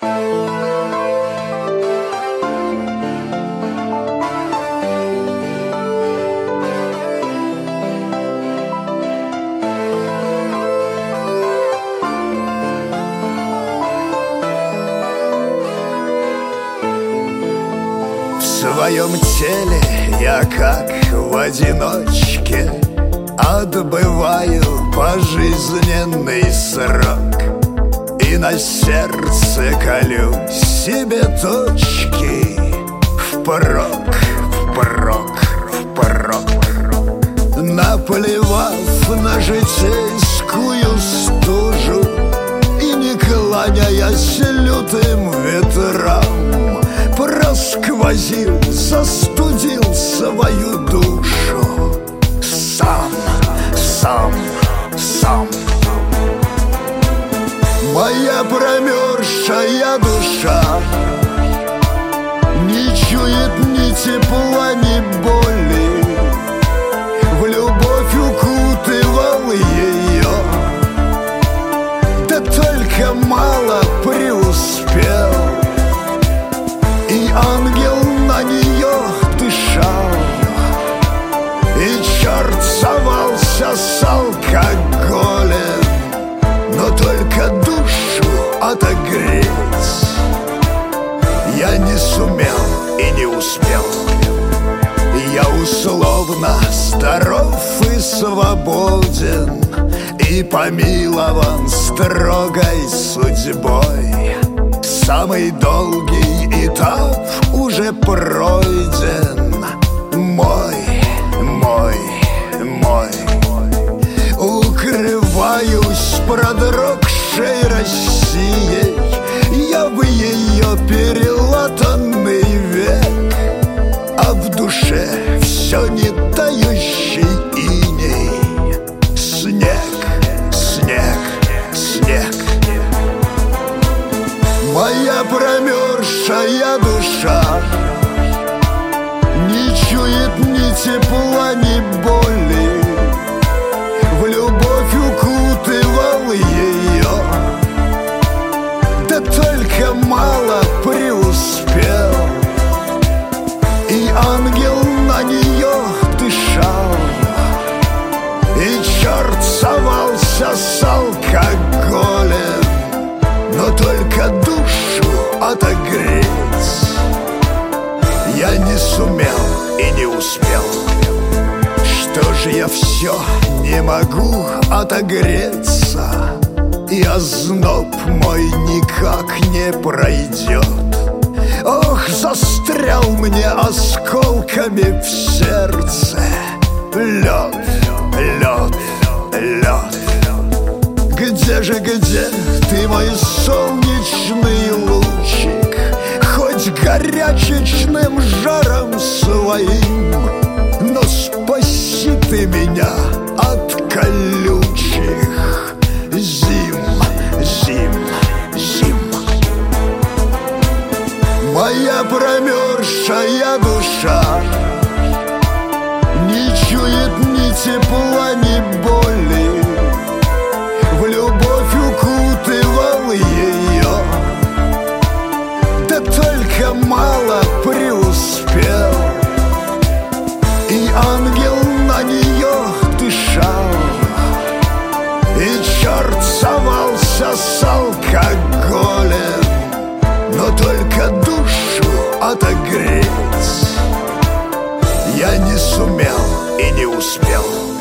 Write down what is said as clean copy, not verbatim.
В своем теле я как в одиночке отбываю пожизненный срок, и на сердце колю себе точки впрок, впрок, впрок. Наплевав на житейскую стужу и не кланяясь лютым ветрам, просквозил, застудил свою душу сам. Моя промерзшая душа не чует ни тепла, ни боли. В любовь укутывал ее, да только мало преуспел. И ангел на нее дышал, и черт совался с алкоголем, но только душу отогреть я не сумел и не успел. Я условно здоров и свободен, и помилован строгой судьбой. Самый долгий этап уже пройден. Мой. Укрываюсь продрогшей Россией, я в ее перелатанный век, а в душе все не тающий иней. Снег. Моя промерзшая душа не чует ни тепла, ни боли. В любовь укутывал ее, да только мало преуспел. И ангел на нее дышал, и черт совался с алкоголем, но только душу отогреть я не сумел и не успел. Что же я все не могу отогреться, и озноб мой никак не пройдет. Ох, застрял мне осколками в сердце лед. Где же, где ты, мой солнечный лучик? Хоть горячечным жаром своим, но спаси ты меня от колючих зим. Моя промерзшая душа не чует ни тепла, ни боли. В любовь укутывал ее, да только мало преуспел. И ангел на нее дышал, и черт совался с алкоголем, но только душу отогреть я не сумел и не успел.